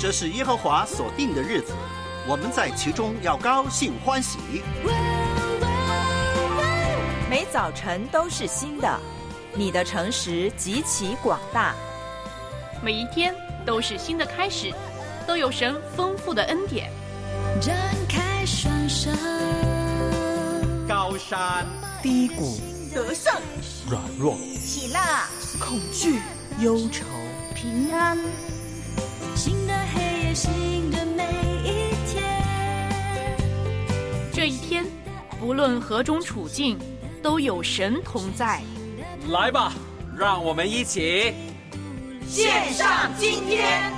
这是耶和华所定的日子，我们在其中要高兴欢喜。 每早晨都是新的，你的诚实极其广大。 每一天都是新的开始，都有神丰富的恩典。 展开双手， 高山低谷， 得胜软弱， 喜乐恐惧，忧愁， 平安，新的黑夜，新的每一天。 这一天，不论何种处境，都有神同在。 来吧，让我们一起献上今天。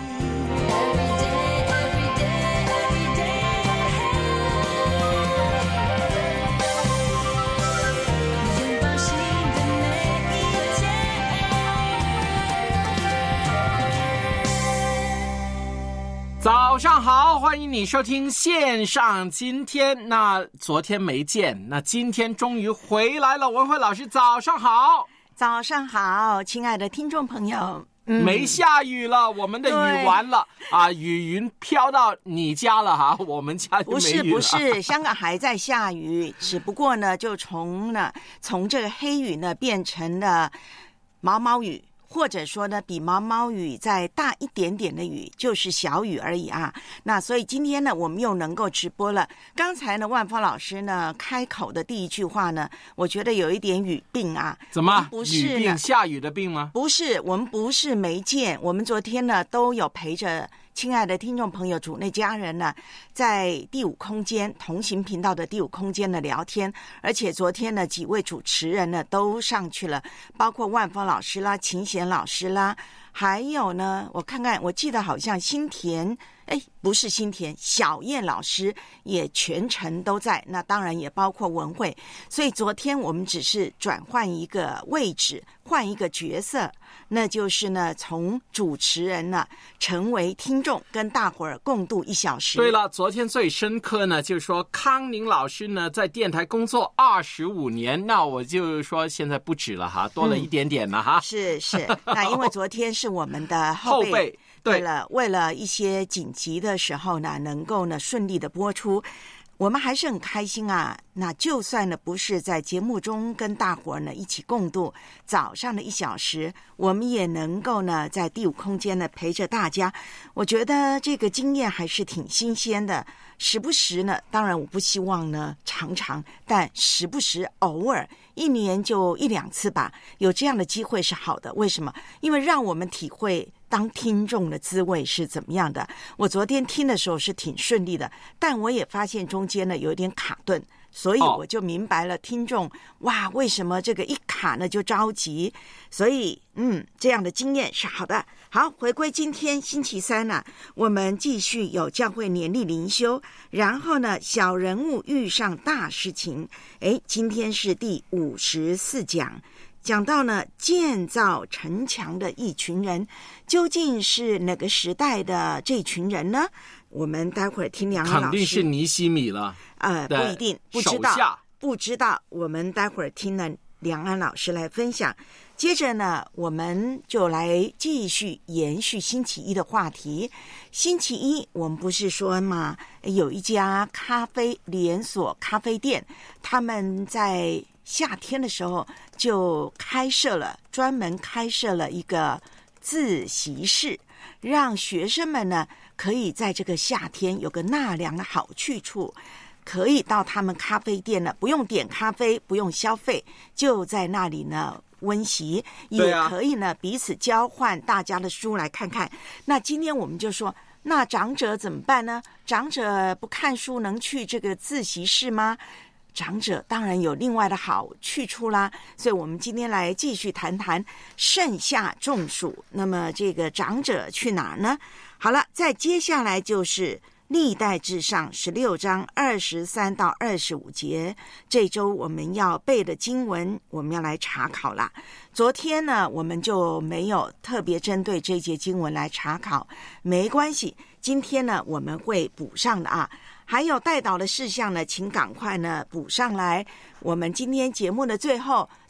早上好，欢迎你收听线上今天。那昨天没见，那今天终于回来了。文慧老师早上好。 早上好，亲爱的听众朋友。 没下雨了，我们的雨完了啊，雨云飘到你家了哈，我们家就没雨了。 不是，香港还在下雨，只不过呢，就从这个黑雨呢变成了毛毛雨。或者说呢，比毛毛雨再大一点点的雨，就是小雨而已啊。那所以今天呢，我们又能够直播了。刚才呢，万芳老师呢开口的第一句话呢，我觉得有一点语病啊。 怎么？ 不是雨病，下雨的病吗？ 不是，我们不是没见，我们昨天呢都有陪着亲爱的听众朋友主内家人呢，在第五空间同行频道的第五空间的聊天，而且昨天呢几位主持人呢都上去了，包括万芳老师啦、秦贤老师啦，还有呢我看看，我记得好像新田，不是新田，小燕老师也全程都在，那当然也包括文慧。所以昨天我们只是转换一个位置，换一个角色，那就是呢从主持人呢成为听众，跟大伙儿共度1小时。 对了，昨天最深刻呢就是说康宁老师呢在电台工作25年，那我就说现在不止了哈，多了一点点了哈。 是那因为昨天是我们的后备对了，为了一些紧急的时候呢，能够呢顺利的播出，我们还是很开心啊。那就算呢不是在节目中跟大伙儿呢一起共度早上的1小时，我们也能够呢在第五空间呢陪着大家。我觉得这个经验还是挺新鲜的。时不时呢，当然我不希望呢常常，但时不时偶尔1年就1-2次吧，有这样的机会是好的。为什么？因为让我们体会当听众的滋味是怎么样的。我昨天听的时候是挺顺利的，但我也发现中间呢有点卡顿，所以我就明白了听众哇为什么这个一卡呢就着急。所以这样的经验是好的。好，回归今天星期三呢，我们继续有教会年历灵修，然后呢小人物遇上大事情。今天是第54讲，讲到呢建造城墙的一群人，究竟是哪个时代的这群人呢？我们待会儿听梁安老师。 肯定是尼希米了。 不一定，不知道，我们待会儿听了梁安老师来分享。接着呢，我们就来继续延续星期一的话题。星期一我们不是说嘛，有一家连锁咖啡店，他们在夏天的时候就专门开设了一个自习室，让学生们呢可以在这个夏天有个纳凉的好去处，可以到他们咖啡店呢，不用点咖啡，不用消费，就在那里呢温习，也可以呢彼此交换大家的书来看看。那今天我们就说，那长者怎么办呢？长者不看书能去这个自习室吗？长者当然有另外的好去处啦，所以我们今天来继续谈谈盛夏中暑，那么这个长者去哪儿呢？好了，再接下来就是历代志上16章23到25节，这周我们要背的经文，我们要来查考啦。昨天呢，我们就没有特别针对这节经文来查考，没关系，今天呢我们会补上的啊。还有带导的事项呢，请赶快呢补上来。我们今天节目的最后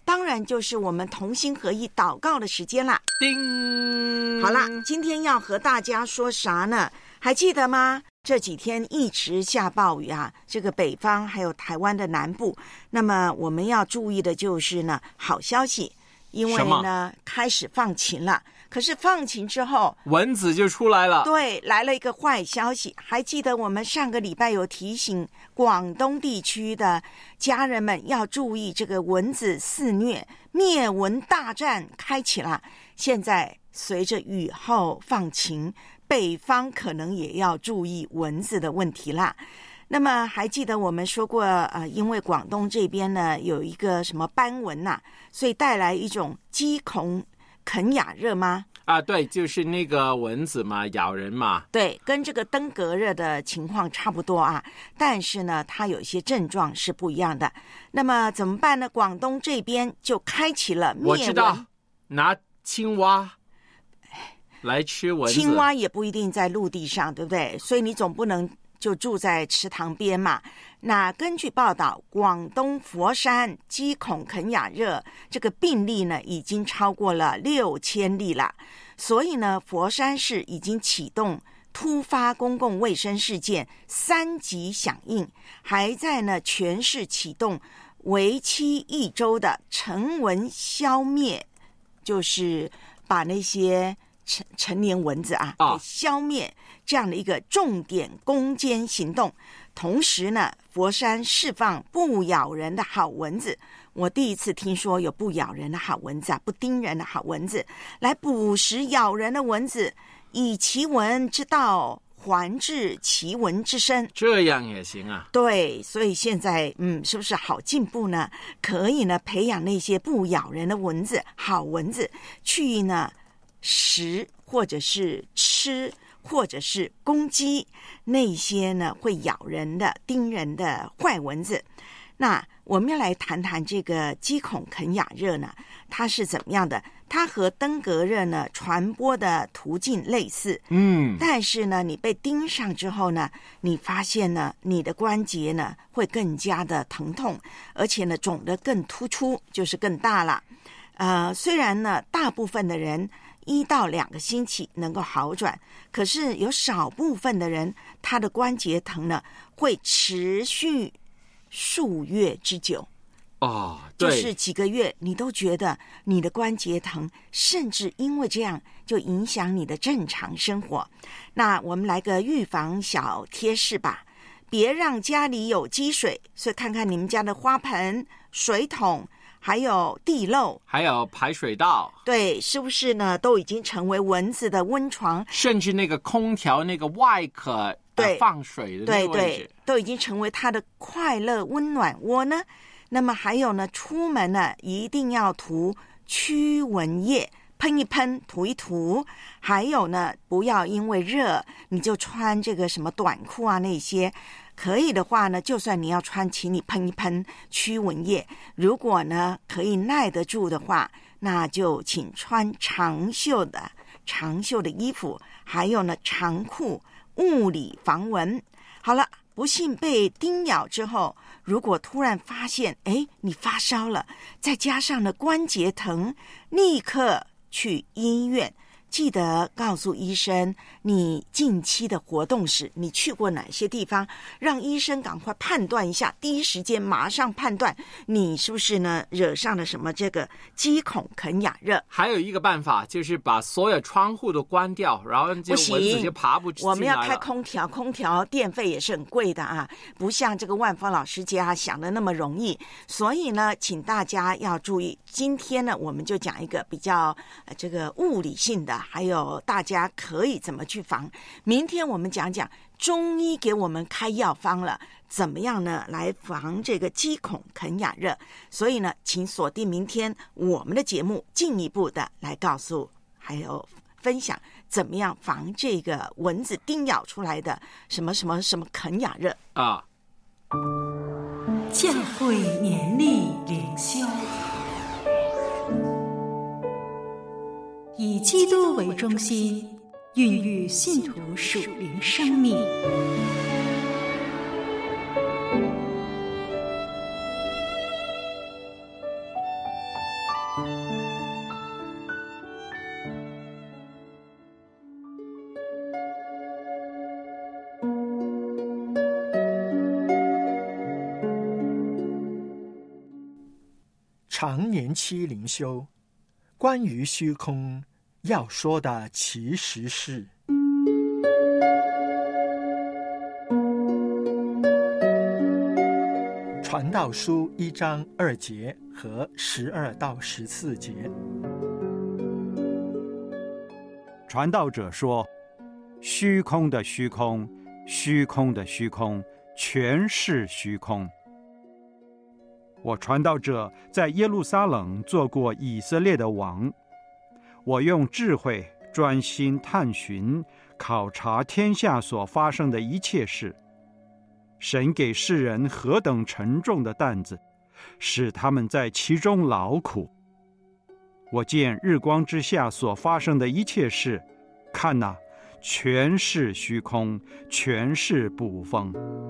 当然就是我们同心合意祷告的时间啦。 叮， 好啦，今天要和大家说啥呢？还记得吗？这几天一直下暴雨啊，这个北方还有台湾的南部。那么我们要注意的就是呢，好消息，因为呢开始放晴了。可是放晴之后， 蚊子就出来了。 对，来了一个坏消息。还记得我们上个礼拜有提醒广东地区的家人们要注意这个蚊子肆虐，灭蚊大战开启了。现在随着雨后放晴，北方可能也要注意蚊子的问题啦。那么还记得我们说过因为广东这边呢有一个什么斑蚊所以带来一种鸡孔肯亚热吗？ 对，就是那个蚊子嘛，咬人嘛。对， 跟这个登革热的情况差不多但是呢它有一些症状是不一样的。那么怎么办呢？广东这边就开启了灭蚊。 我知道，拿青蛙来吃蚊子。 青蛙也不一定在陆地上，对不对？所以你总不能就住在池塘边嘛。那根据报道，广东佛山鸡孔肯亚热这个病例呢已经超过了6000例了。所以呢佛山市已经启动突发公共卫生事件3级响应，还在呢全市启动为期1周的成蚊消灭，就是把那些成年蚊子给消灭这样的一个重点攻坚行动。同时呢佛山释放不咬人的好蚊子，我第一次听说有不咬人的好蚊子不叮人的好蚊子，来捕食咬人的蚊子，以其蚊之道还治其蚊之身。 这样也行啊？ 对，所以现在是不是好进步呢？可以呢培养那些不咬人的蚊子，好蚊子去呢食或者是吃或者是攻击那些呢会咬人的叮人的坏蚊子。那我们要来谈谈这个鸡孔肯亚热呢，它是怎么样的？它和登革热呢传播的途径类似，但是呢你被叮上之后呢，你发现呢你的关节呢会更加的疼痛，而且呢肿得更突出，就是更大了。虽然呢大部分的人1到2个星期能够好转，可是有少部分的人他的关节疼呢会持续数月之久。 对， 就是几个月你都觉得你的关节疼，甚至因为这样就影响你的正常生活。那我们来个预防小贴士吧，别让家里有积水。所以看看你们家的花盆、水桶还有地漏，还有排水道， 对，是不是呢都已经成为蚊子的温床？ 甚至那个空调那个外壳放水的那个位置， 都已经成为它的快乐温暖窝呢。那么还有呢，出门呢一定要涂驱蚊液，喷一喷，涂一涂。还有呢，不要因为热你就穿这个什么短裤那些。可以的话呢，就算你要穿，请你喷一喷驱蚊液。如果呢可以耐得住的话，那就请穿长袖的衣服，还有呢长裤，物理防蚊。好了，不幸被叮咬之后，如果突然发现你发烧了，再加上呢关节疼，立刻去医院。记得告诉医生你近期的活动史，你去过哪些地方，让医生赶快判断一下，第一时间马上判断你是不是呢惹上了什么这个鸡孔肯亚热。 还有一个办法就是把所有窗户都关掉，然后就蚊子就爬不进来了。 我们要开空调，空调电费也是很贵的不像这个万芳老师家想的那么容易。所以呢请大家要注意，今天呢我们就讲一个比较这个物理性的，还有大家可以怎么去防。明天我们讲讲中医给我们开药方了，怎么样呢来防这个鸡孔肯亚热。所以呢请锁定明天我们的节目，进一步的来告诉还有分享怎么样防这个蚊子叮咬出来的什么什么什么肯亚热教会年历灵修，以基督为中心，孕育信徒属灵生命。 常年期灵修，关于虚空要说的其实是传道书1章2节和12到14节。 传道者说，虚空的虚空，虚空的虚空，全是虚空。我传道者在耶路撒冷做过以色列的王，我用智慧专心探寻考察天下所发生的一切事。神给世人何等沉重的担子，使他们在其中劳苦。我见日光之下所发生的一切事，看哪，全是虚空，全是捕风。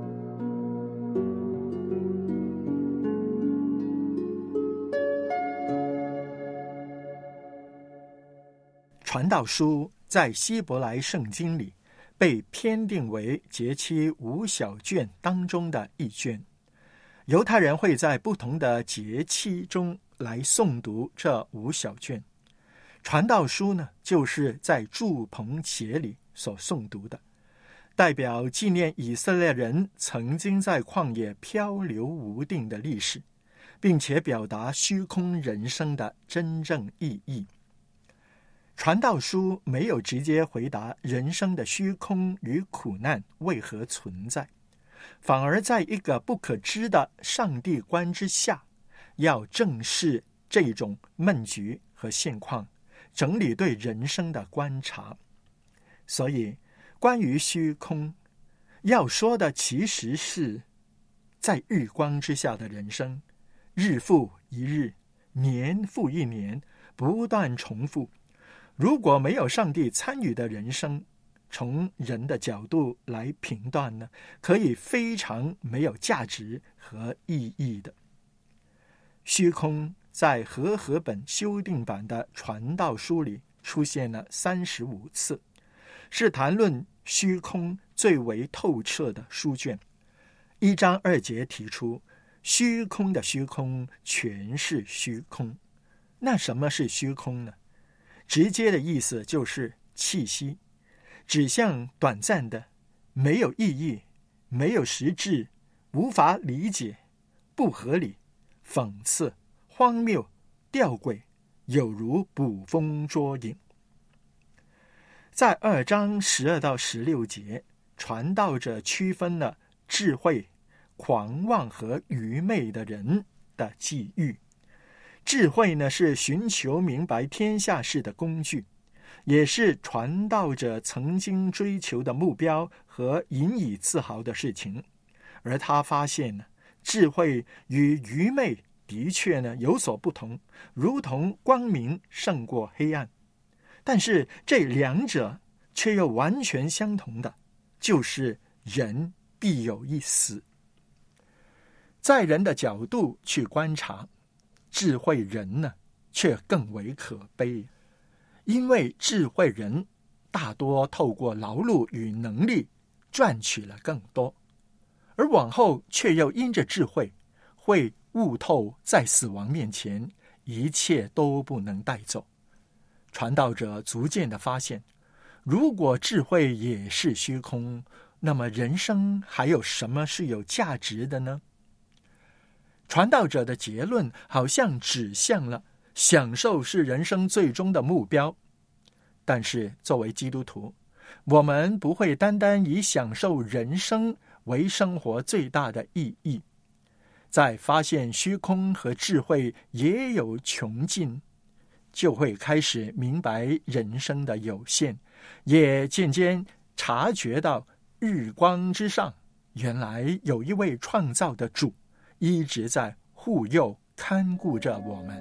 传道书在希伯来圣经里被编定为节期5小卷当中的一卷。犹太人会在不同的节期中来诵读这5小卷。传道书呢，就是在住棚节里所诵读的，代表纪念以色列人曾经在旷野漂流无定的历史，并且表达虚空人生的真正意义。传道书没有直接回答人生的虚空与苦难为何存在，反而在一个不可知的上帝观之下，要正视这种闷局和现况，整理对人生的观察。所以关于虚空要说的其实是在日光之下的人生，日复一日，年复一年，不断重复。如果没有上帝参与的人生，从人的角度来评断呢，可以非常没有价值和意义的。虚空在和合本修订版的传道书里出现了35次，是谈论虚空最为透彻的书卷。1章2节提出，虚空的虚空全是虚空。那什么是虚空呢？直接的意思就是气息，指向短暂的、没有意义、没有实质、无法理解、不合理、讽刺、荒谬、吊诡，有如捕风捉影。在2章12到16节，传道者区分了智慧、狂妄和愚昧的人的际遇。智慧呢，是寻求明白天下事的工具，也是传道者曾经追求的目标和引以自豪的事情。而他发现呢，智慧与愚昧的确呢有所不同，如同光明胜过黑暗。但是这两者却又完全相同的，就是人必有一死。在人的角度去观察，智慧人呢，却更为可悲，因为智慧人大多透过劳碌与能力赚取了更多，而往后却又因着智慧会悟透，在死亡面前一切都不能带走。传道者逐渐地发现，如果智慧也是虚空，那么人生还有什么是有价值的呢？传道者的结论好像指向了享受是人生最终的目标，但是作为基督徒，我们不会单单以享受人生为生活最大的意义。在发现虚空和智慧也有穷尽，就会开始明白人生的有限，也渐渐察觉到日光之上原来有一位创造的主，一直在护佑看顾着我们。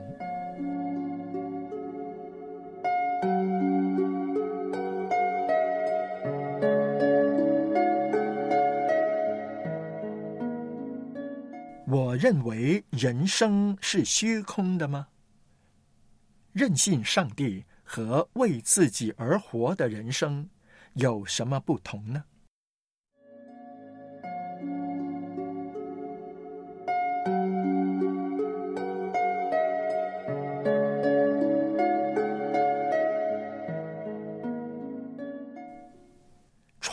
我认为人生是虚空的吗？任信上帝和为自己而活的人生有什么不同呢？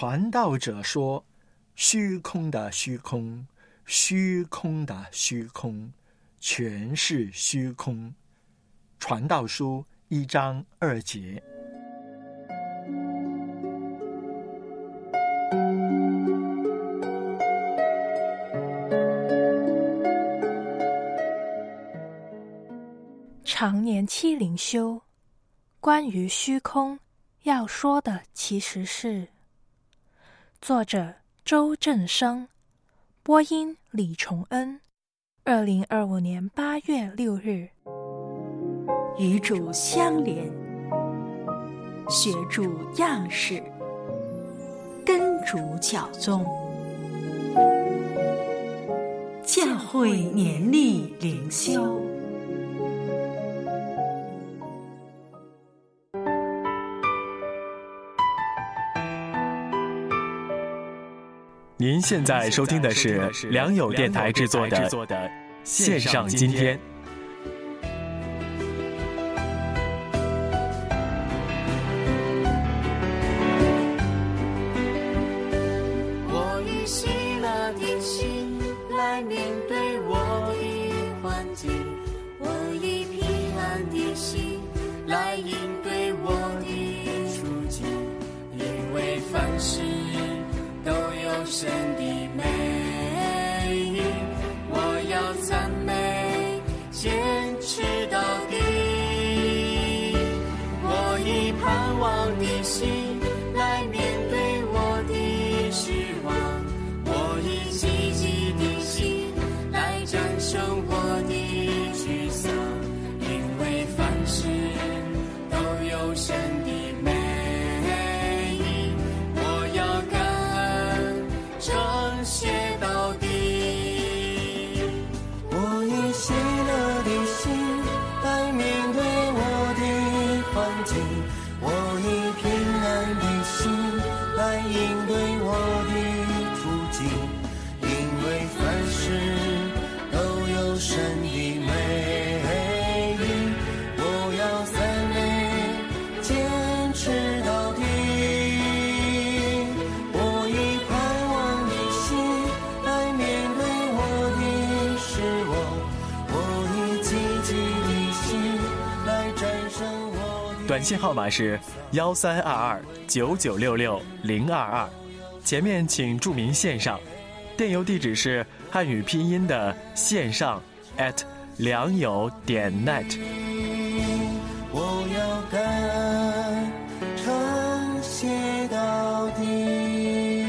传道者说：虚空的虚空，虚空的虚空，全是虚空。传道书1章2节。 常年期灵修，关于虚空要说的其实是。作者周正生，播音李崇恩，2025年8月6日。 与主相连，学主样式，跟主教宗，教会年历灵修。 您现在收听的是良友电台制作的线上今天。 我以喜乐的心来面对我的环境，我以平安的心来应对我的处境，因为凡事都有神的美意，我要赞美，坚持到底。我以盼望的心来面对我的失望，我以积极的心来战胜我的沮丧，因为凡事都有神的美意，我要诚写到底。我以喜乐的心来面对我的环境，我以平安的心来应对我的处境，因为凡事都有神的美意，我要赞美，坚持到底。 短信号码是13229966-022，前面请注明线上，电邮地址是汉语拼音的线上良友.net。 我要敢诚写到底。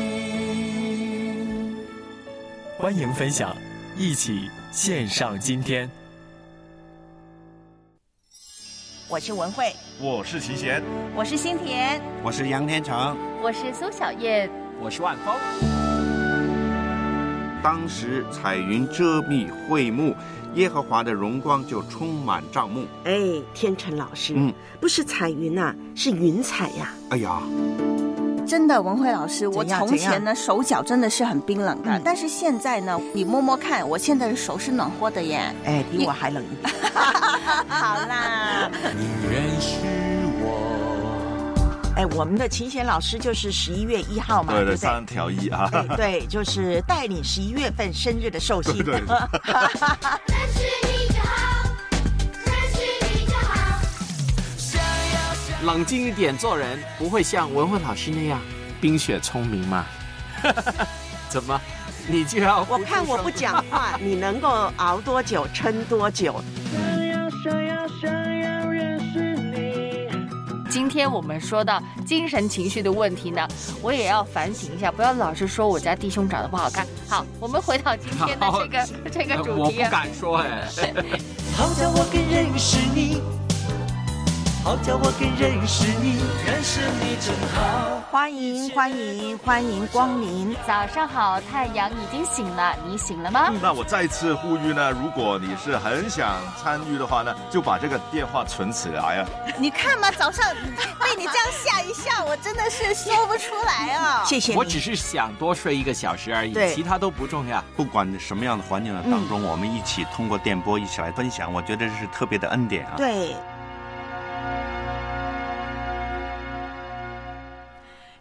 欢迎分享，一起线上今天。 我是文慧， 我是齐贤， 我是新田， 我是杨天成， 我是苏小燕， 我是万峰。 当时彩云遮蔽会幕，耶和华的荣光就充满帐幕。 哎，天成老师，不是彩云啊，是云彩呀。 哎呀， 真的，文慧老师，我从前呢手脚真的是很冰冷的，但是现在呢，你摸摸看，我现在的手是暖和的耶。 哎，比我还冷一点。 好啦， 你认识我。 哎，我们的秦贤老师就是11月1号嘛， 对3条1啊。 对，就是带领11月份生日的寿星。 对。认识你就好，认识你就好。 冷静一点做人，不会像文慧老师那样冰雪聪明吗？怎么，你就要？ 我看我不讲话，你能够熬多久，撑多久？ 想要认识你。今天我们说到精神情绪的问题呢，我也要反省一下，不要老是说我家弟兄长得不好看。好，我们回到今天的这个主题。 我不敢说哎。 好叫我更认识你，好叫我更认识你，认识你真好。 欢迎光临。 早上好，太阳已经醒了，你醒了吗？ 那我再次呼吁呢，如果你是很想参与的话呢，就把这个电话存起来啊。 你看嘛，早上被你这样吓一吓，我真的是说不出来啊。 谢谢你。 我只是想多睡1个小时而已，其他都不重要。 不管什么样的环境当中，我们一起通过电波一起来分享，我觉得这是特别的恩典啊。 对。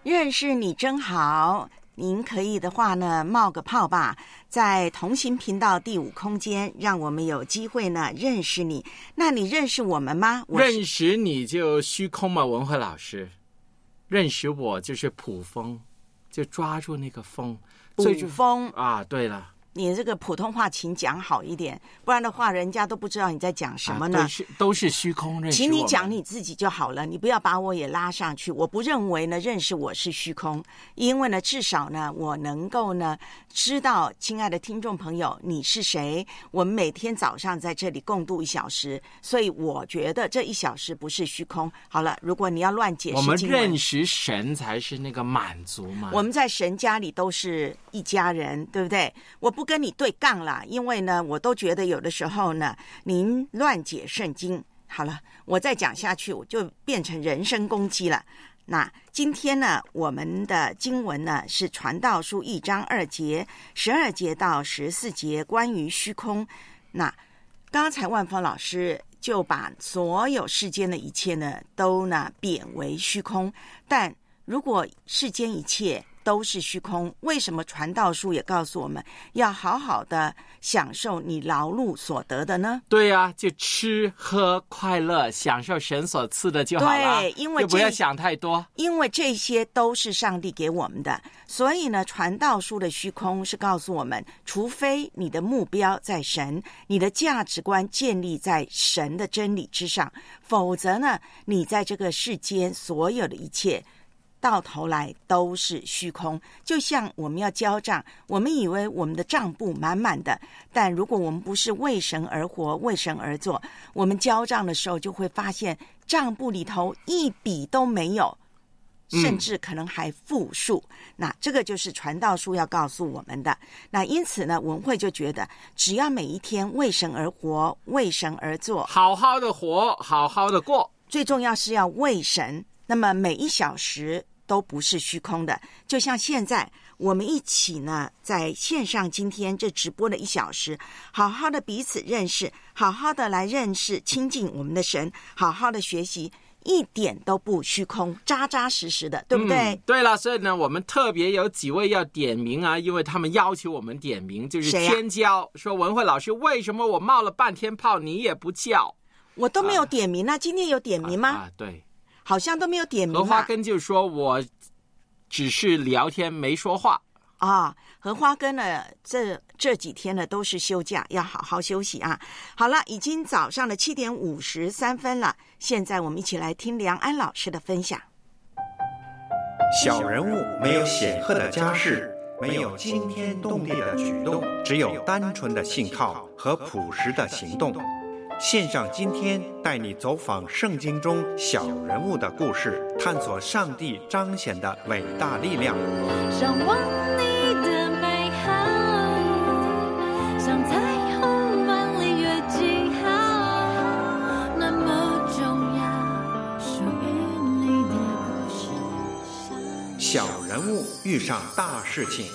认识你真好。您可以的话呢，冒个泡吧，在同行频道第5空间，让我们有机会呢认识你。那你认识我们吗？ 认识你就虚空嘛，文慧老师。认识我就是捕风，就抓住那个风。 捕风啊，对了。 你这个普通话请讲好一点，不然的话人家都不知道你在讲什么呢。 都是虚空认识我们。 请你讲你自己就好了，你不要把我也拉上去。我不认为呢认识我是虚空，因为呢至少呢我能够呢知道，亲爱的听众朋友你是谁。我们每天早上在这里共度1小时，所以我觉得这1小时不是虚空。好了，如果你要乱解释， 我们认识神才是那个满足嘛。 我们在神家里都是一家人，对不对？我不跟你对杠啦，因为呢我都觉得有的时候呢您乱解圣经。好了，我再讲下去我就变成人身攻击了。那今天呢我们的经文呢是传道书1章2节12节到14节，关于虚空。那刚才万芳老师就把所有世间的一切呢都呢贬为虚空，但如果世间一切都是虚空，为什么传道书也告诉我们要好好的享受你劳碌所得的呢？ 对啊，就吃喝快乐，享受神所赐的就好了。 对，因为就不要想太多， 因为这些都是上帝给我们的。所以呢传道书的虚空是告诉我们，除非你的目标在神，你的价值观建立在神的真理之上，否则呢你在这个世间所有的一切到头来都是虚空。就像我们要交账，我们以为我们的账簿满满的，但如果我们不是为神而活，为神而做，我们交账的时候就会发现账簿里头一笔都没有，甚至可能还负数。那这个就是传道书要告诉我们的。那因此呢文慧就觉得，只要每一天为神而活，为神而做， 好好的活，好好的过， 最重要是要为神，那么每1小时都不是虚空的。就像现在我们一起呢在线上今天这直播的1小时，好好的彼此认识，好好的来认识亲近我们的神，好好的学习，一点都不虚空，扎扎实实的，对不对？ 对了，所以呢我们特别有几位要点名啊，因为他们要求我们点名，就是天骄说文慧老师，为什么我冒了半天泡你也不叫？ 我都没有点名啊，今天有点名吗？ 对， 好像都没有点名。 何花根就说我只是聊天没说话啊。何花根呢这几天呢都是休假，要好好休息啊。好了，已经早上的7点53分了，现在我们一起来听梁安老师的分享。 小人物没有显赫的家世，没有惊天动地的举动，只有单纯的信靠和朴实的行动。线上今天带你走访圣经中小人物的故事，探索上帝彰显的伟大力量。 向往你的美好，像彩虹般领略记号，那么重要，属于你的故事。 小人物遇上大事情。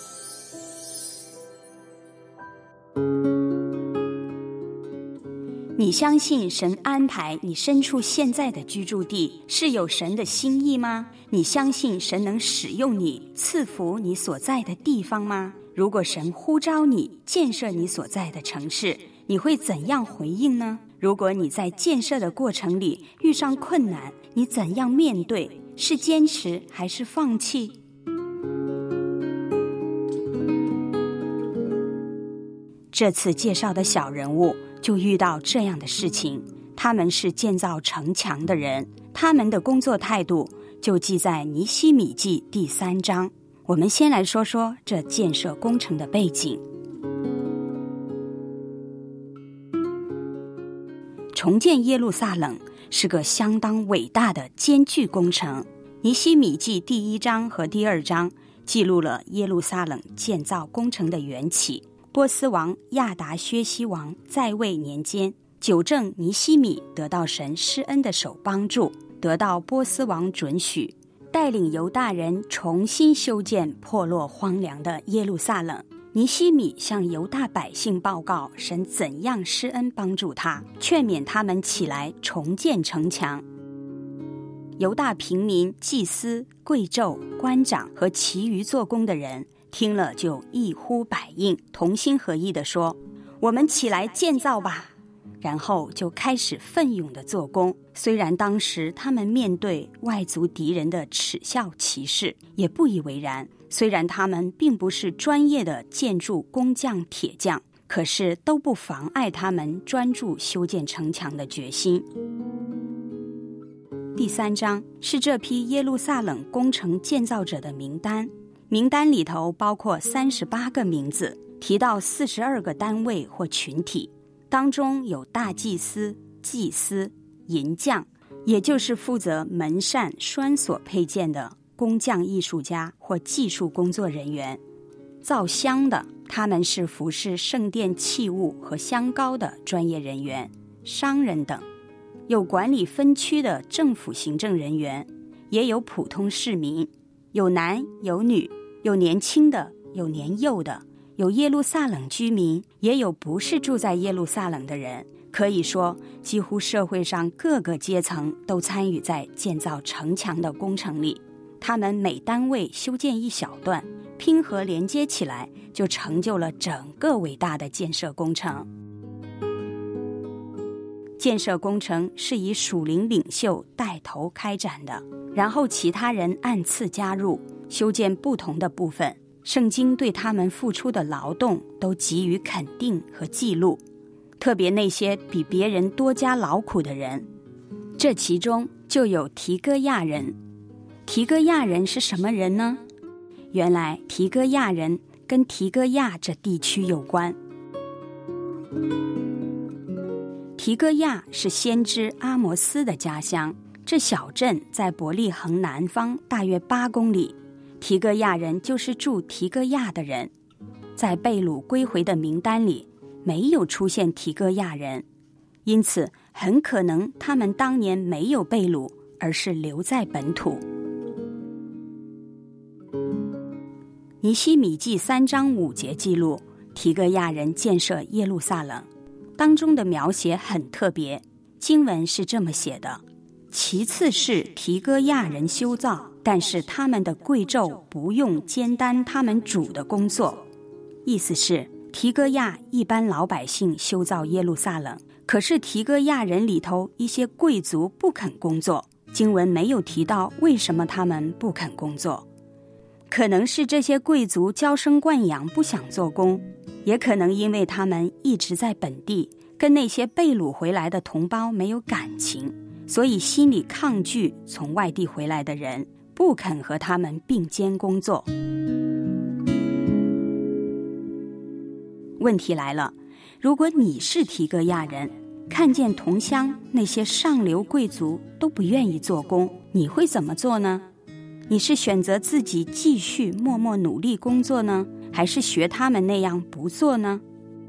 你相信神安排你身处现在的居住地是有神的心意吗？你相信神能使用你赐福你所在的地方吗？如果神呼召你建设你所在的城市，你会怎样回应呢？如果你在建设的过程里遇上困难，你怎样面对？是坚持还是放弃？这次介绍的小人物就遇到这样的事情，他们是建造城墙的人，他们的工作态度就记在尼希米记第3章。我们先来说说这建设工程的背景。重建耶路撒冷是个相当伟大的艰巨工程。尼希米记第1章和第2章记录了耶路撒冷建造工程的缘起。波斯王亚达薛西王在位年间，纠正尼希米得到神施恩的手帮助，得到波斯王准许，带领犹大人重新修建破落荒凉的耶路撒冷。尼希米向犹大百姓报告神怎样施恩帮助他，劝勉他们起来重建城墙。 犹大平民、祭司、贵胄、官长和其余做工的人听了就一呼百应，同心合意地说：我们起来建造吧。然后就开始奋勇地做工。虽然当时他们面对外族敌人的耻笑歧视，也不以为然。虽然他们并不是专业的建筑工匠铁匠，可是都不妨碍他们专注修建城墙的决心。第3章是这批耶路撒冷工程建造者的名单，名单里头包括38个名字，提到42个单位或群体，当中有大祭司、祭司、银匠，也就是负责门扇、栓锁配件的工匠艺术家或技术工作人员，造香的，他们是服侍圣殿器物和香膏的专业人员，商人等，有管理分区的政府行政人员，也有普通市民，有男有女，有年轻的，有年幼的，有耶路撒冷居民，也有不是住在耶路撒冷的人。可以说，几乎社会上各个阶层都参与在建造城墙的工程里。他们每单位修建一小段，拼合连接起来，就成就了整个伟大的建设工程。建设工程是以属灵领袖带头开展的，然后其他人按次加入，修建不同的部分。圣经对他们付出的劳动都给予肯定和记录，特别那些比别人多加劳苦的人，这其中就有提哥亚人。提哥亚人是什么人呢？原来提哥亚人跟提哥亚这地区有关。提哥亚是先知阿摩斯的家乡，这小镇在伯利恒南方大约8公里。提哥亚人就是住提哥亚的人，在被掳归回的名单里没有出现提哥亚人，因此很可能他们当年没有被掳，而是留在本土。尼希米记3章5节记录提哥亚人建设耶路撒冷，当中的描写很特别，经文是这么写的：其次是提哥亚人修造，但是他们的贵胄不用兼担他们主的工作。意思是提哥亚一般老百姓修造耶路撒冷，可是提哥亚人里头一些贵族不肯工作，经文没有提到为什么他们不肯工作。可能是这些贵族娇生惯养，不想做工，也可能因为他们一直在本地，跟那些被掳回来的同胞没有感情，所以心里抗拒从外地回来的人，不肯和他们并肩工作。问题来了，如果你是提哥亚人，看见同乡那些上流贵族都不愿意做工，你会怎么做呢？你是选择自己继续默默努力工作呢，还是学他们那样不做呢？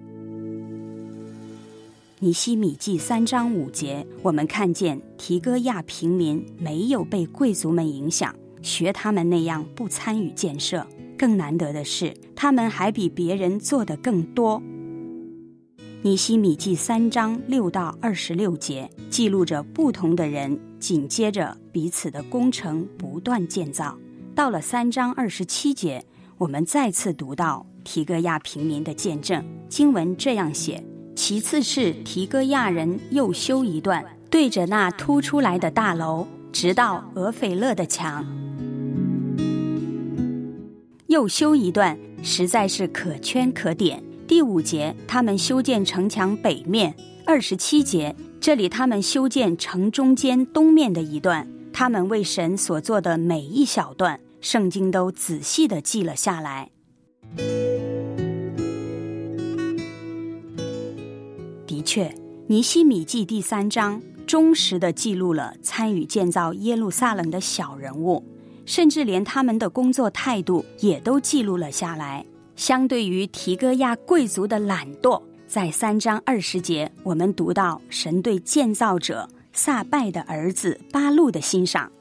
尼希米记3章5节，我们看见提哥亚平民没有被贵族们影响，学他们那样不参与建设。更难得的是，他们还比别人做得更多。尼希米记3章6到26节记录着不同的人紧接着彼此的工程不断建造。到了3章27节，我们再次读到提哥亚平民的见证。经文这样写：其次是提哥亚人又修一段，对着那凸出来的大楼，直到俄斐勒的墙。又修一段实在是可圈可点。第5节，他们修建城墙北面。27节，这里他们修建城中间东面的一段。他们为神所做的每一小段，圣经都仔细地记了下来。的确，尼希米记第3章忠实地记录了参与建造耶路撒冷的小人物，甚至连他们的工作态度也都记录了下来。相对于提哥亚贵族的懒惰，在3章20节，我们读到神对建造者撒拜的儿子巴路的欣赏。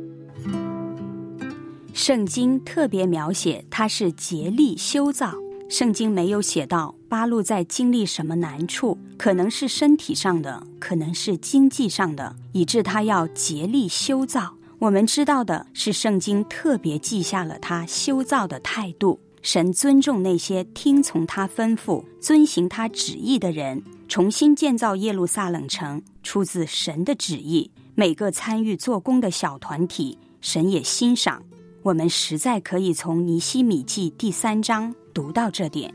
圣经特别描写他是竭力修造， 圣经没有写到巴路在经历什么难处，可能是身体上的，可能是经济上的，以致他要竭力修造。我们知道的是，圣经特别记下了他修造的态度。神尊重那些听从他吩咐、遵行他旨意的人。重新建造耶路撒冷城出自神的旨意，每个参与做工的小团体，神也欣赏。我们实在可以从尼希米记第3章读到这点。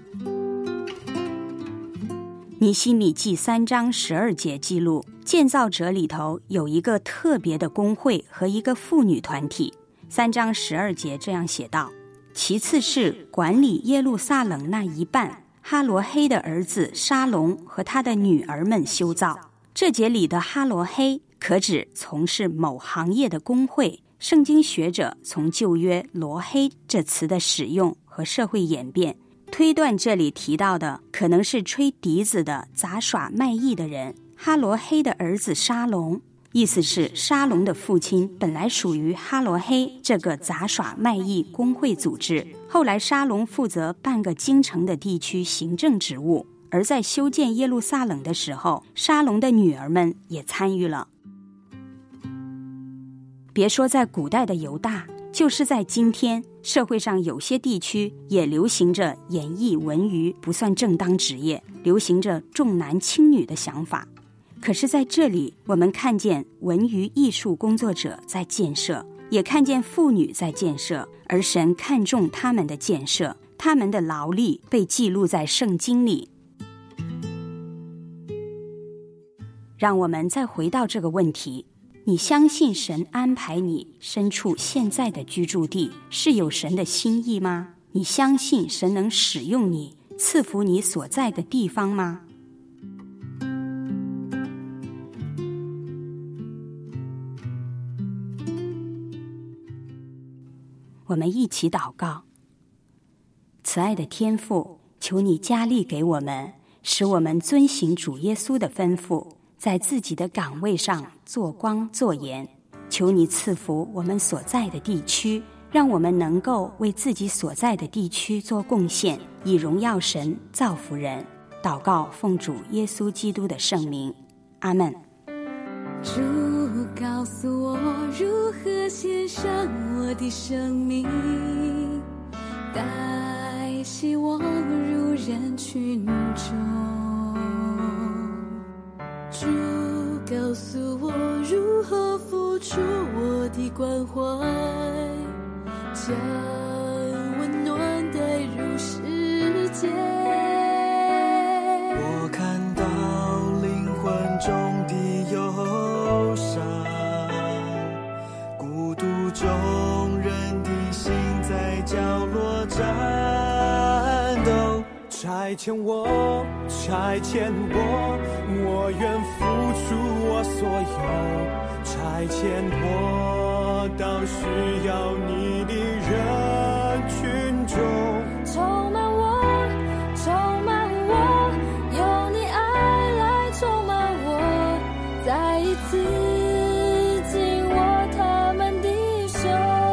尼希米记3章12节记录，建造者里头有一个特别的工会和一个妇女团体。3章12节这样写道：其次是管理耶路撒冷那一半，哈罗黑的儿子沙龙和他的女儿们修造。这节里的哈罗黑可指从事某行业的工会。圣经学者从旧约罗黑这词的使用和社会演变，推断这里提到的可能是吹笛子的杂耍卖艺的人。哈罗黑的儿子沙龙，意思是沙龙的父亲本来属于哈罗黑这个杂耍卖艺工会组织，后来沙龙负责半个京城的地区行政职务，而在修建耶路撒冷的时候，沙龙的女儿们也参与了。别说在古代的犹大，就是在今天，社会上有些地区也流行着演艺文娱不算正当职业，流行着重男轻女的想法。可是在这里，我们看见文娱艺术工作者在建设，也看见妇女在建设，而神看重他们的建设，他们的劳力被记录在圣经里。让我们再回到这个问题，你相信神安排你身处现在的居住地是有神的心意吗？你相信神能使用你，赐福你所在的地方吗？我们一起祷告。慈爱的天父，求你加力给我们，使我们遵行主耶稣的吩咐，在自己的岗位上做光做盐。求你赐福我们所在的地区，让我们能够为自己所在的地区做贡献，以荣耀神，造福人。祷告奉主耶稣基督的圣名，阿们。 主告诉我如何献上我的生命，带希望入人群中。主告诉我如何付出我的关怀，将温暖带入世界。 我看到灵魂中的忧伤，孤独中人的心在角落战斗。差遣我，差遣我，我愿付出我所有。差遣我到需要你的人群中， 充满我，充满我，有你爱来充满我，再一次紧握他们的手。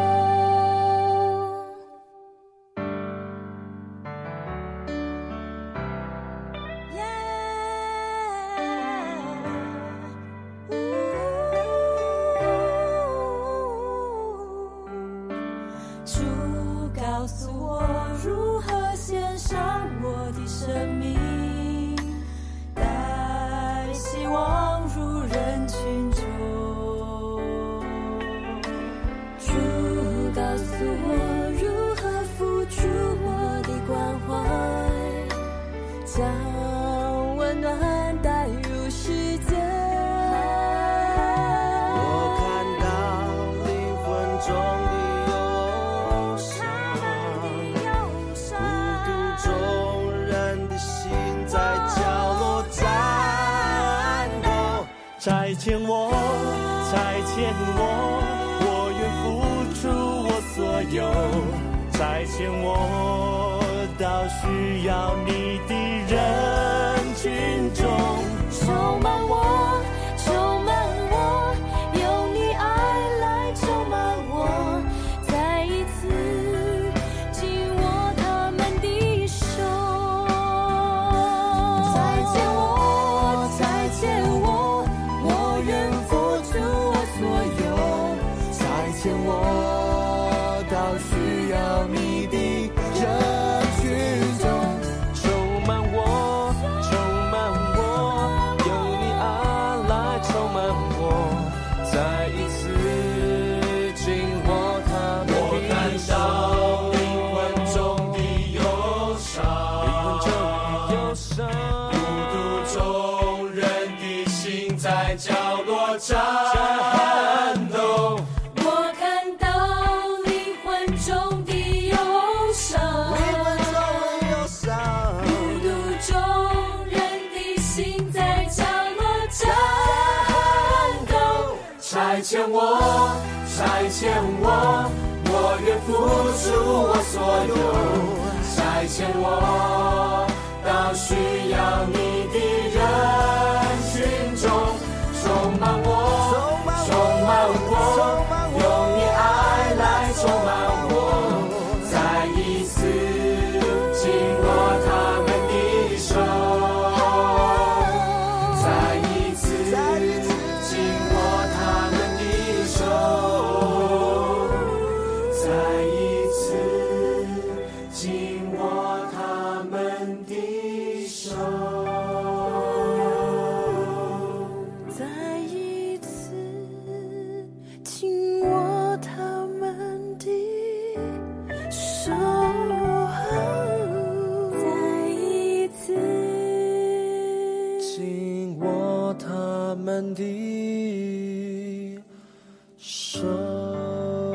主告诉我如何献上我的生命，带希望入人群中。主告诉我如何付出我的关怀，将温暖带入世界。 我看到灵魂中的差遣我，差遣我，我愿付出我所有。差遣我到需要你的人群中， 充满我，充满我，有你爱来充满我，再一次紧握他们的手。 牵我到需要你的人群中，充满我，有你爱来充满我，再一次紧握他们的手。我看到灵魂中的忧伤，孤独中人的心在角落战斗。 我看到灵魂中的忧伤，孤独中人的心在角落战斗。 差遣我，我愿付出我所有。差遣我到需要你的人群中，充满我，用你爱来充满我，再一次紧握他们的手，再一次紧握他们的手，再一次紧握他们的手。 再一次紧握他们的手，再一次紧握他们的手。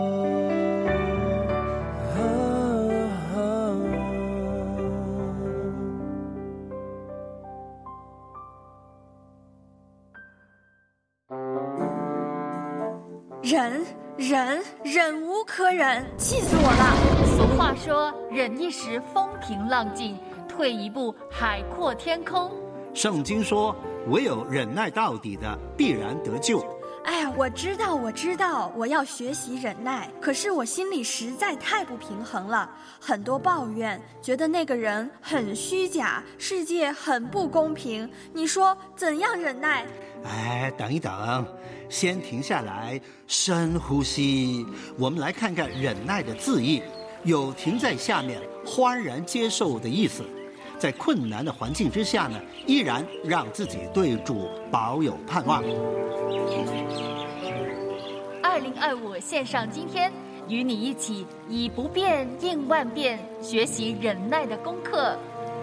忍无可忍，气死我了！ 俗话说，忍一时风平浪静，退一步海阔天空。 圣经说，唯有忍耐到底的，必然得救。 哎呀，我知道，我要学习忍耐。可是我心里实在太不平衡了，很多抱怨，觉得那个人很虚假，世界很不公平。你说怎样忍耐？ 哎，等一等，先停下来，深呼吸。我们来看看忍耐的字义，有停在下面，欢然接受的意思。在困难的环境之下呢，依然让自己对主保有盼望。 2025线上今天，与你一起以不变应万变，学习忍耐的功课。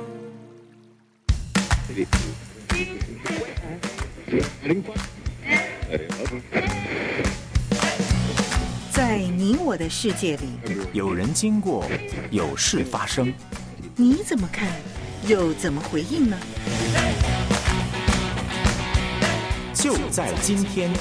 在你我的世界里， 有人经过，有事发生， 你怎么看，又怎么回应呢？ 就在今天。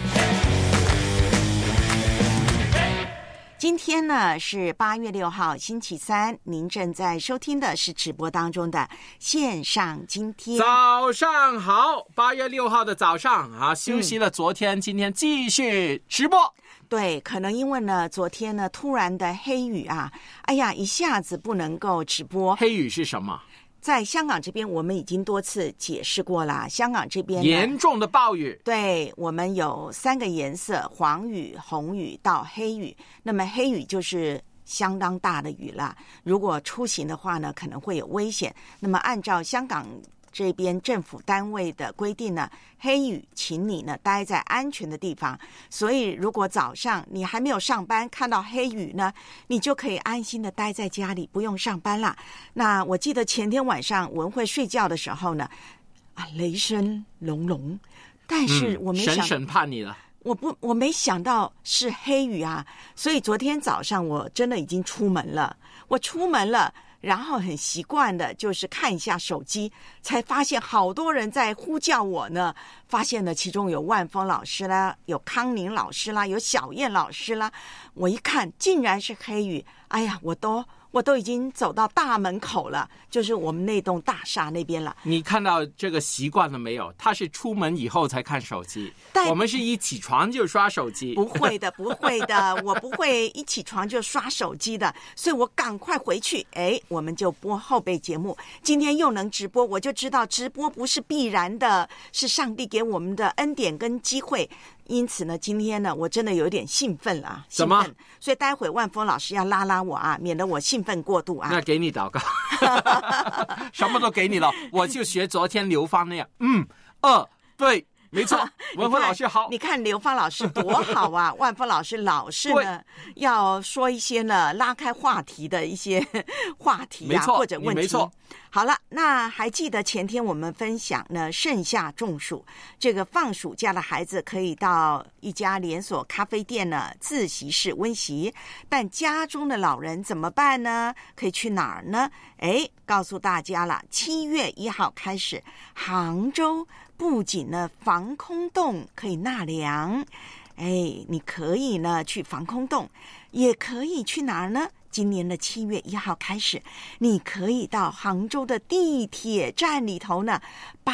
今天呢是8月6号星期三，您正在收听的是直播当中的线上今天。 早上好，8月6号的早上啊，休息了昨天，今天继续直播。 对，可能因为呢昨天呢突然的黑雨啊，哎呀，一下子不能够直播。 黑雨是什么？ 在香港这边我们已经多次解释过了，香港这边严重的暴雨。 对，我们有3个颜色，黄雨、红雨到黑雨。那么黑雨就是相当大的雨了，如果出行的话呢可能会有危险。那么按照香港这边政府单位的规定呢，黑雨请你呢待在安全的地方。所以如果早上你还没有上班，看到黑雨呢，你就可以安心的待在家里，不用上班啦。那我记得前天晚上文慧睡觉的时候呢，雷声隆隆，但是我没想神审判你了。 我没想到是黑雨啊，所以昨天早上我真的已经出门了。我出门了，然后很习惯的就是看一下手机，才发现好多人在呼叫我呢。发现了其中有万峰老师啦，有康宁老师啦，有小燕老师啦。我一看竟然是黑雨，哎呀，我都已经走到大门口了，就是我们那栋大厦那边了。 你看到这个习惯了没有？他是出门以后才看手机，我们是一起床就刷手机。 不会的，我不会一起床就刷手机的，所以我赶快回去。我们就播后备节目。今天又能直播，我就知道直播不是必然的，是上帝给我们的恩典跟机会。 因此呢，今天呢，我真的有点兴奋了。 怎么？ 所以待会万峰老师要拉拉我啊，免得我兴奋过度啊。 那给你祷告，什么都给你了，我就学昨天刘芳那样，对。没错，文慧老师好。 你看刘芳老师多好啊！万峰老师老是呢要说一些呢拉开话题的一些话题啊，或者问题。 没错。 好了，那还记得前天我们分享呢盛夏中暑，这个放暑假的孩子可以到一家连锁咖啡店呢自习室温习，但家中的老人怎么办呢？可以去哪儿呢？告诉大家了，7月1号开始，杭州不仅呢防空洞可以纳凉，你可以呢去防空洞，也可以去哪儿呢？今年的7月1号开始，你可以到杭州的地铁站里头呢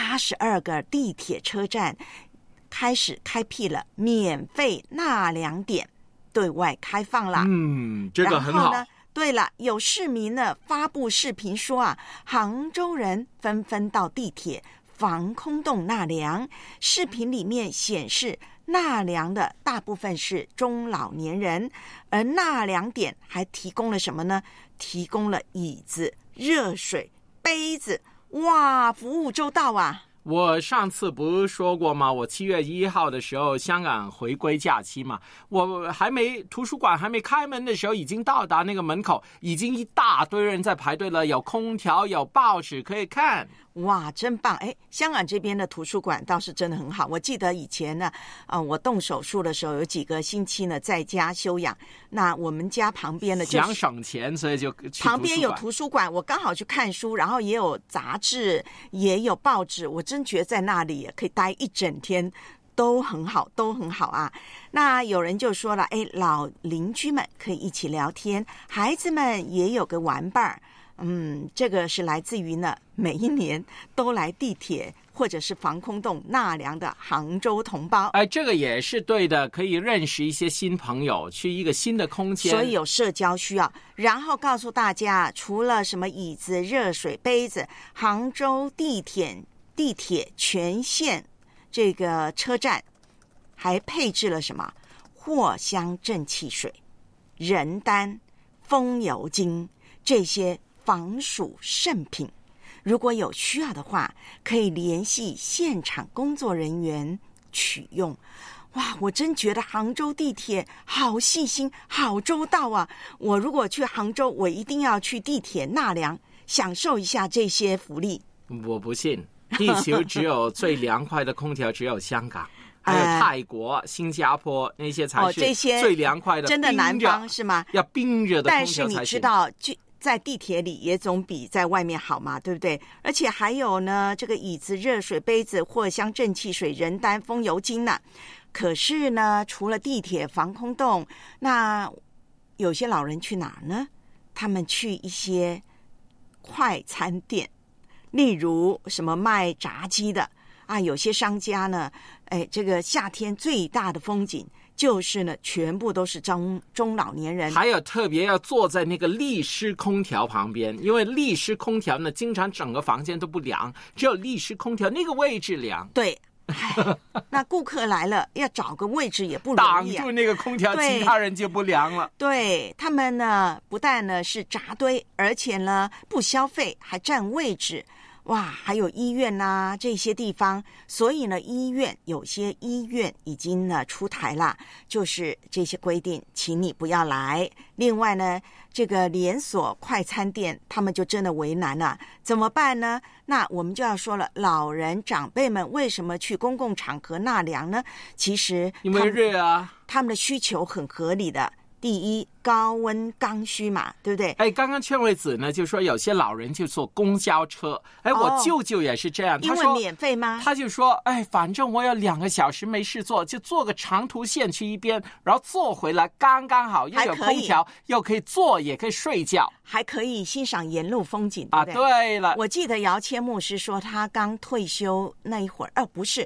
，82个地铁车站开始开辟了免费纳凉点，对外开放了。 这个很好。 对了，有市民呢发布视频说啊，杭州人纷纷到地铁防空洞纳凉。视频里面显示，纳凉的大部分是中老年人，而纳凉点还提供了什么呢？提供了椅子、热水、杯子，哇，服务周到啊！ 我上次不是说过吗？我7月1号的时候，香港回归假期嘛，我图书馆还没开门的时候，已经到达那个门口，已经一大堆人在排队了，有空调，有报纸可以看。 哇，真棒！香港这边的图书馆倒是真的很好。我记得以前呢，我动手术的时候，有几个星期呢在家休养。那我们家旁边呢， 想省钱，所以就去旁边有图书馆，我刚好去看书，然后也有杂志，也有报纸。我真觉得在那里可以待一整天，都很好，都很好啊。那有人就说了，老邻居们可以一起聊天，孩子们也有个玩伴儿。这个是来自于呢，每一年都来地铁或者是防空洞纳凉的杭州同胞。 这个也是对的，可以认识一些新朋友，去一个新的空间， 所以有社交需要。然后告诉大家，除了什么椅子、热水、杯子，杭州地铁全线这个车站还配置了什么？藿香正气水、人丹、风油精这些防暑圣品，如果有需要的话，可以联系现场工作人员取用。哇，我真觉得杭州地铁好细心，好周到啊！我如果去杭州，我一定要去地铁纳凉，享受一下这些福利。 我不信，地球只有最凉快的空调，只有香港。还有泰国、新加坡那些才是最凉快的， 真的南方是吗？ 要冰热的空调才行。 但是你知道，在地铁里也总比在外面好嘛，对不对？而且还有呢，这个椅子、热水杯子、藿香正气水、人丹、风油精呢。可是呢，除了地铁防空洞，那有些老人去哪儿呢？他们去一些快餐店，例如什么卖炸鸡的啊，有些商家呢，这个夏天最大的风景就是呢，全部都是中老年人， 还有特别要坐在那个立式空调旁边，因为立式空调呢，经常整个房间都不凉，只有立式空调那个位置凉。 对，那顾客来了要找个位置也不容易， 挡住那个空调，其他人就不凉了。 对，他们呢，不但呢是扎堆，而且呢不消费，还占位置。哇，还有医院啊这些地方，所以呢，有些医院已经呢出台了，就是这些规定，请你不要来。另外呢，这个连锁快餐店，他们就真的为难了，怎么办呢？那我们就要说了，老人长辈们为什么去公共场合纳凉呢？其实因为热啊， 他们的需求很合理的。第一，高温刚需嘛，对不对？ 刚刚劝慰子呢就说有些老人就坐公交车，我舅舅也是这样， 因为免费吗？ 他就说，反正我有2个小时没事做，就坐个长途线去一边，然后坐回来刚刚好，又有空调，又可以坐，也可以睡觉， 还可以欣赏沿路风景，对不对？ 对了， 我记得姚谦牧师说，他刚退休那一会儿，不是。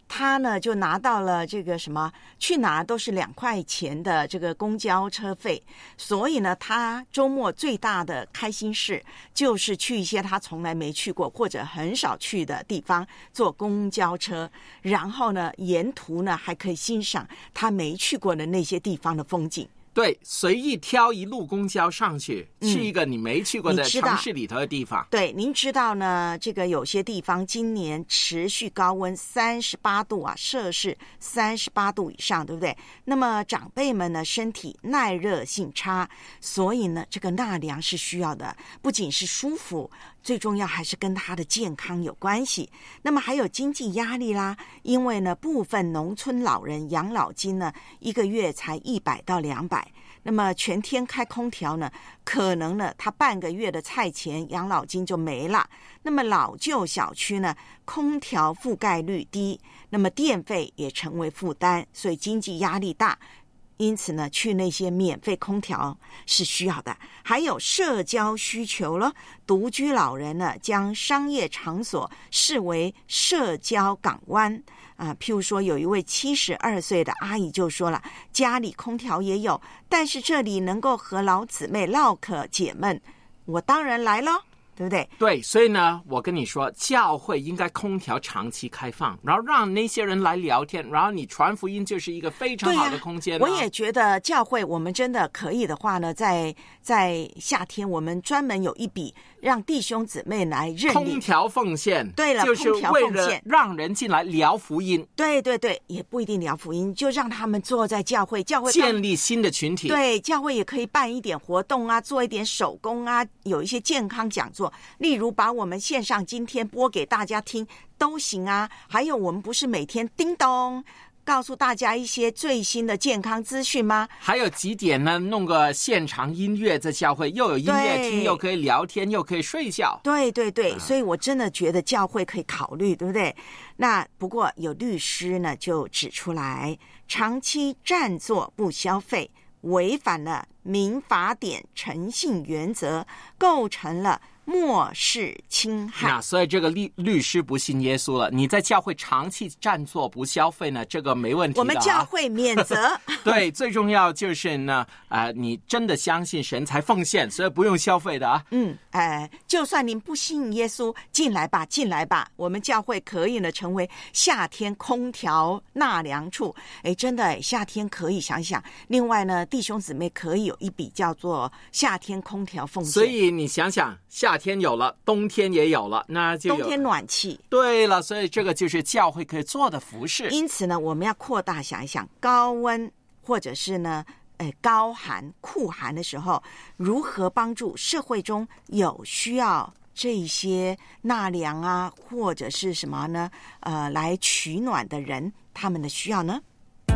他呢就拿到了这个什么，去哪都是2块钱的这个公交车费，所以呢他周末最大的开心事就是去一些他从来没去过或者很少去的地方坐公交车，然后呢沿途呢还可以欣赏他没去过的那些地方的风景。 对，随意挑一路公交上去，去一个你没去过的城市里头的地方。 对，您知道呢，这个有些地方今年持续高温38度啊，摄氏38度以上，对不对？那么长辈们呢，身体耐热性差，所以呢，这个纳凉是需要的，不仅是舒服，最重要还是跟他的健康有关系。那么还有经济压力啦，因为呢，部分农村老人养老金呢，1个月才100到200。那么全天开空调呢，可能呢他半个月的菜钱养老金就没了。那么老旧小区呢，空调覆盖率低，那么电费也成为负担，所以经济压力大。因此呢，去那些免费空调是需要的。还有社交需求了，独居老人呢，将商业场所视为社交港湾。譬如说有一位72岁的阿姨就说了，家里空调也有，但是这里能够和老姊妹唠嗑解闷，我当然来了，对不对？ 对，所以呢，我跟你说，教会应该空调长期开放，然后让那些人来聊天，然后你传福音就是一个非常好的空间。 我也觉得教会我们真的可以的话呢，在夏天我们专门有一笔让弟兄姊妹来认领空调奉献。 对了， 就是为了让人进来聊福音。 对对对，也不一定聊福音，就让他们坐在教会建立新的群体。 对，教会也可以办一点活动啊，做一点手工啊，有一些健康讲座，例如把我们线上今天播给大家听都行啊。还有我们不是每天叮咚告诉大家一些最新的健康资讯吗？ 还有几点呢？弄个现场音乐在教会，又有音乐听，又可以聊天，又可以睡觉。 对对对，所以我真的觉得教会可以考虑，对不对？那不过有律师呢就指出来，长期占座不消费，违反了民法典诚信原则，构成了漠视侵害。 那所以这个律师不信耶稣了。你在教会长期占座不消费呢，这个没问题的。 我们教会免责。 对，最重要就是呢，你真的相信神才奉献，所以不用消费的啊。 就算您不信耶稣，进来吧，进来吧。我们教会可以呢成为夏天空调纳凉处。真的夏天可以想想。另外呢，弟兄姊妹可以有一笔叫做夏天空调奉献。 所以你想想，夏天有了，冬天也有了，那就有冬天暖气。 对了，所以这个就是教会可以做的服事。 因此呢，我们要扩大想一想，高温或者是呢高寒酷寒的时候，如何帮助社会中有需要这些纳凉啊，或者是什么呢来取暖的人，他们的需要呢？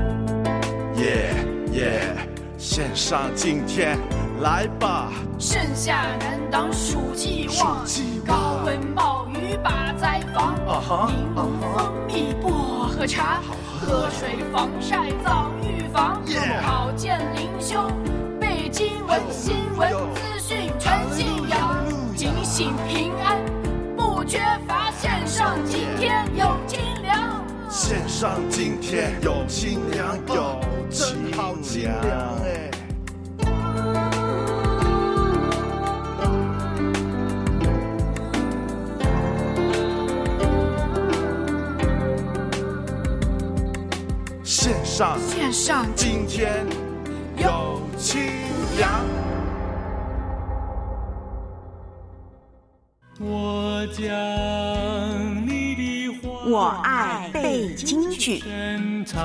线上今天来吧， 盛夏难挡暑气旺，高温暴雨把灾防，柠檬蜂蜜薄荷茶，喝水防晒早预防，保健灵修背经文，新闻资讯传信仰，警醒平安不缺乏，线上今天有清凉， 线上今天有清凉，有真好清凉线上今天有清凉。 我将你的话， 我爱背京剧， 深藏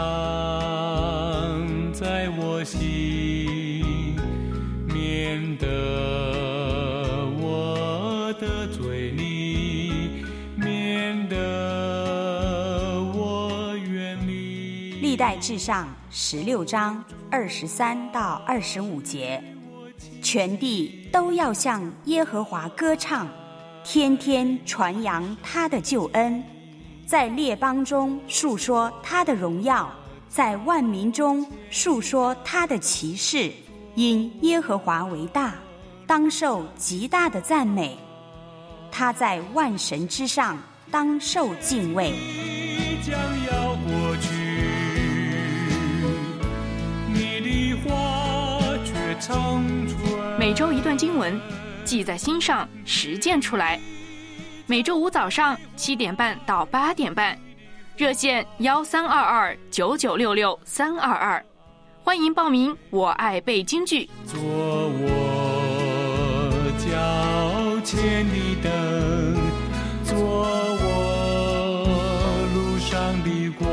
在我心，免得我的嘴里，免得我远离。 历代志上16章23到25节，全地都要向耶和华歌唱，天天传扬他的救恩，在列邦中述说他的荣耀，在万民中述说他的奇事。因耶和华为大，当受极大的赞美，他在万神之上，当受敬畏。 将要每周一段经文，记在心上，实践出来。每周五早上7点半到8点半，热线13229966-322，欢迎报名。我爱背京剧。 做我脚前的灯，做我路上的光。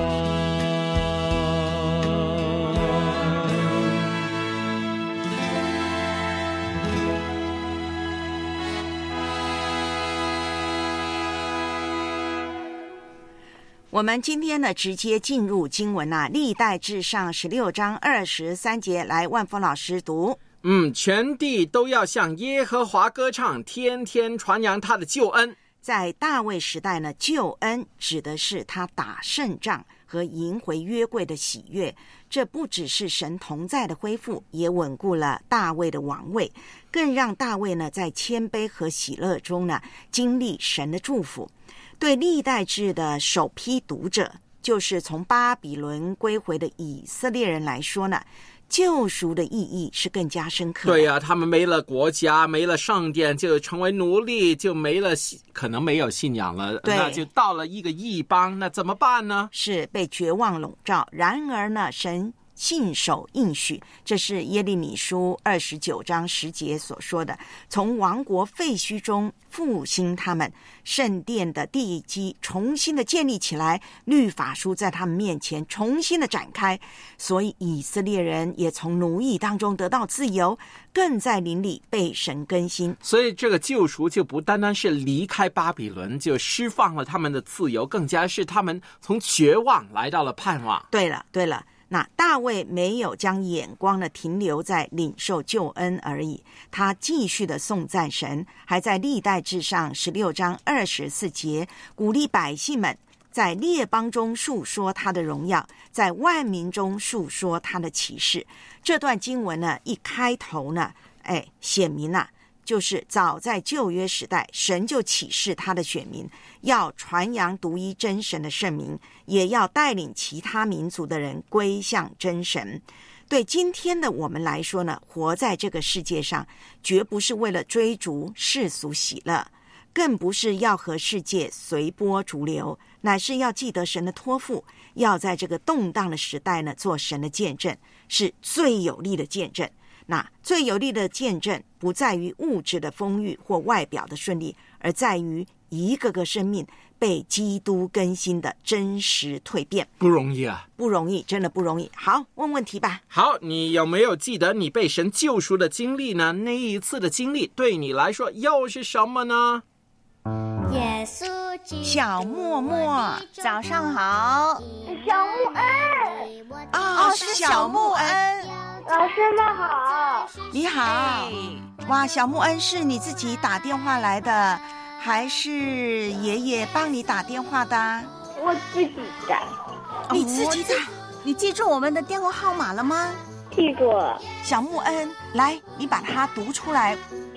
我们今天呢，直接进入经文啊，历代志上16章23节，来，万峰老师读。 全地都要向耶和华歌唱，天天传扬他的救恩。 在大卫时代呢，救恩指的是他打胜仗和赢回约柜的喜悦。这不只是神同在的恢复，也稳固了大卫的王位，更让大卫呢在谦卑和喜乐中呢经历神的祝福。对历代志的首批读者，就是从巴比伦归回的以色列人来说呢，救赎的意义是更加深刻的。 对呀，他们没了国家，没了圣殿，就成为奴隶，就没了，可能没有信仰了，那就到了一个异邦，那怎么办呢？ 是被绝望笼罩。然而呢，神信守应许，这是耶利米书29章10节所说的，从亡国废墟中复兴他们，圣殿的地基重新的建立起来，律法书在他们面前重新的展开，所以以色列人也从奴役当中得到自由，更在灵里被神更新。 所以这个救赎就不单单是离开巴比伦就释放了他们的自由，更加是他们从绝望来到了盼望。 对了，那大卫没有将眼光呢停留在领受救恩而已，他继续的颂赞神，还在历代志上16章24节鼓励百姓们在列邦中述说他的荣耀，在万民中述说他的奇事。这段经文呢一开头呢，显明啊，就是早在旧约时代，神就启示他的选民要传扬独一真神的圣名，也要带领其他民族的人归向真神。对今天的我们来说呢，活在这个世界上，绝不是为了追逐世俗喜乐，更不是要和世界随波逐流，乃是要记得神的托付，要在这个动荡的时代呢，做神的见证，是最有力的见证。那最有力的见证不在于物质的丰裕或外表的顺利，而在于一个个生命被基督更新的真实蜕变。 不容易啊， 不容易，真的不容易。好，问问题吧。 好，你有没有记得你被神救赎的经历呢？那一次的经历对你来说又是什么呢？ 耶稣小默默， 早上好。 小木恩是小木恩。 老师们好。 你好。哇，小木恩是你自己打电话来的，还是爷爷帮你打电话的？ 我自己打。 你自己打？ 你记住我们的电话号码了吗？ 记住了。 小木恩，来，你把它读出来。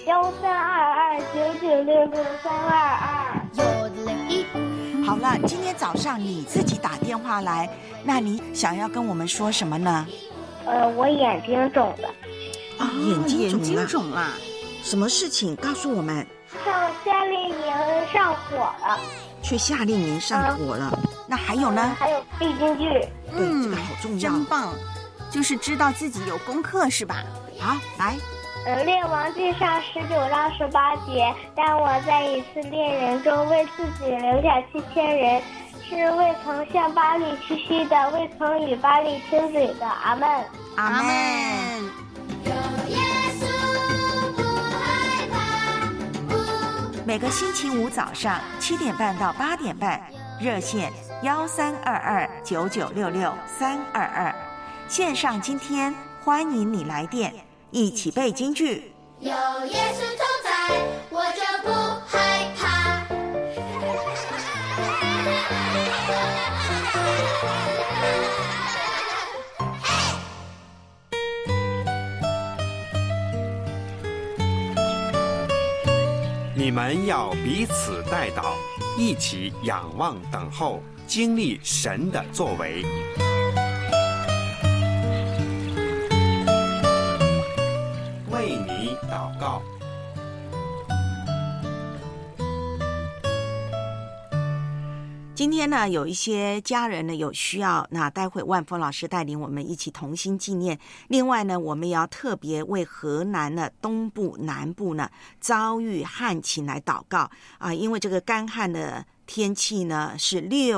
132299663222。 好了，今天早上你自己打电话来，那你想要跟我们说什么呢？ 我眼睛肿了。 眼睛肿了。 什么事情？告诉我们。 上夏令营上火了。 去夏令营上火了。那还有呢？ 还有背京剧。 对，这个好重要。 真棒，就是知道自己有功课是吧？ 好，来。 列王记上19章18节，但我在以色列人中为自己留下7000人，是未曾向巴力屈膝的，未曾与巴力亲嘴的。阿们。 阿们。每个星期五早上7点半到8点半，热线13229966-322，线上今天欢迎你来电，一起背京剧。 有耶稣同在，我就不害怕。 你们要彼此代祷，一起仰望等候，经历神的作为。 今天呢，有一些家人呢有需要，那待会万峰老师带领我们一起同心纪念。另外呢，我们也要特别为河南的东部、南部呢遭遇旱情来祷告啊，因为这个干旱的天气呢是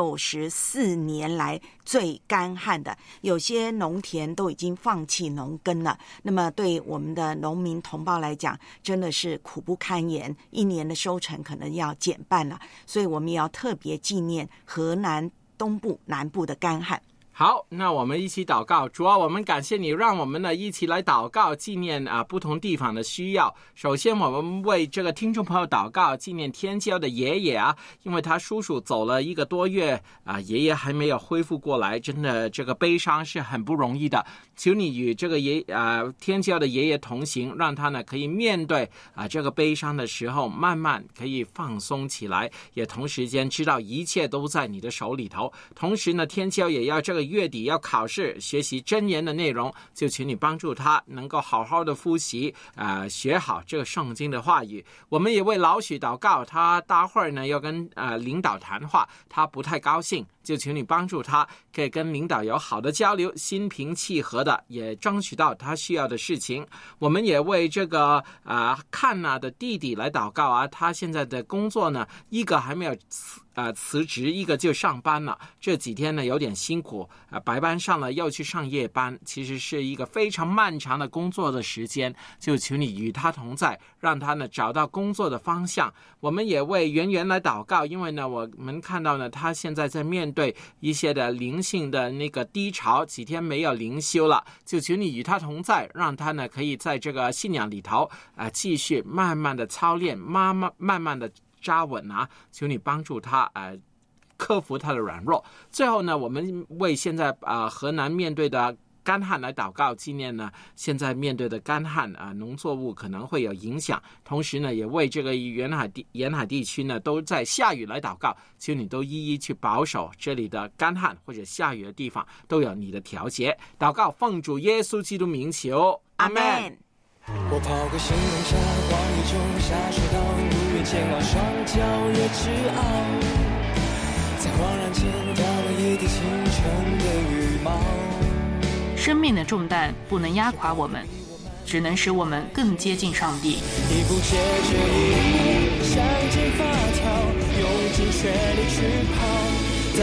64年来最干旱的，有些农田都已经放弃农耕了。那么对我们的农民同胞来讲，真的是苦不堪言，一年的收成可能要减半了。所以我们也要特别纪念河南东部、南部的干旱。 好，那我们一起祷告。主啊，我们感谢你，让我们呢一起来祷告，纪念不同地方的需要。首先，我们为这个听众朋友祷告，纪念天骄的爷爷啊，因为他叔叔走了1个多月啊，爷爷还没有恢复过来，真的这个悲伤是很不容易的。求你与这个天骄的爷爷同行，让他呢可以面对这个悲伤的时候，慢慢可以放松起来，也同时间知道一切都在你的手里头。同时呢，天骄也要这个月底要考试，学习箴言的内容，就请你帮助他能够好好的复习学好这个圣经的话语。我们也为老许祷告，他待会儿呢要跟领导谈话，他不太高兴，就请你帮助他可以跟领导有好的交流，心平气和的也争取到他需要的事情。我们也为这个看的弟弟来祷告啊，他现在的工作呢，一个还没有辞职，一个就上班了。这几天呢有点辛苦白班上了又去上夜班，其实是一个非常漫长的工作的时间。就求你与他同在，让他呢找到工作的方向。我们也为圆圆来祷告，因为呢我们看到呢他现在在面对一些的灵性的那个低潮，几天没有灵修了，就求你与他同在，让他呢可以在这个信仰里头继续慢慢的操练，慢慢的扎稳啊，求你帮助他克服他的软弱。最后呢，我们为现在河南面对的干旱来祷告，纪念呢现在面对的干旱农作物可能会有影响。同时呢，也为这个沿海地区呢都在下雨来祷告，求你都一一去保守这里的干旱或者下雨的地方都有你的调节。祷告奉主耶稣基督名求，阿们。 我跑过新龙山，荒野中下水道，不愿前往双脚也直傲，在恍然间到了一地清晨的羽毛。 生命的重担不能压垮我们，只能使我们更接近上帝。 一步接着一步，像进发条，用尽全力去跑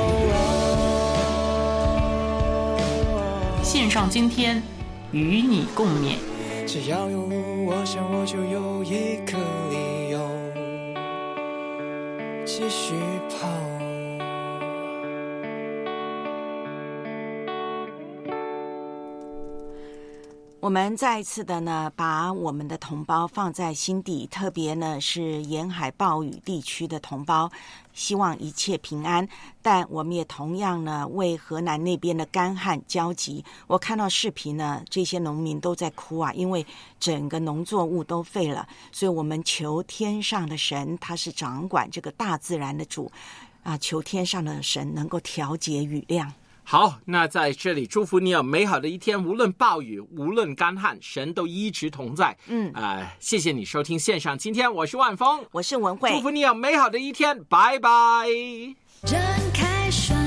到线上今天与你共勉。 只要有我想，我就有一个理由继续跑。 我们再一次的呢，把我们的同胞放在心底，特别呢是沿海暴雨地区的同胞，希望一切平安。但我们也同样呢，为河南那边的干旱焦急。我看到视频呢，这些农民都在哭啊，因为整个农作物都废了。所以我们求天上的神，他是掌管这个大自然的主啊，求天上的神能够调节雨量。 好，那在这里祝福你有美好的一天，无论暴雨，无论干旱，神都一直同在。谢谢你收听线上今天，我是万峰， 我是文慧， 祝福你有美好的一天，拜拜。 睁开双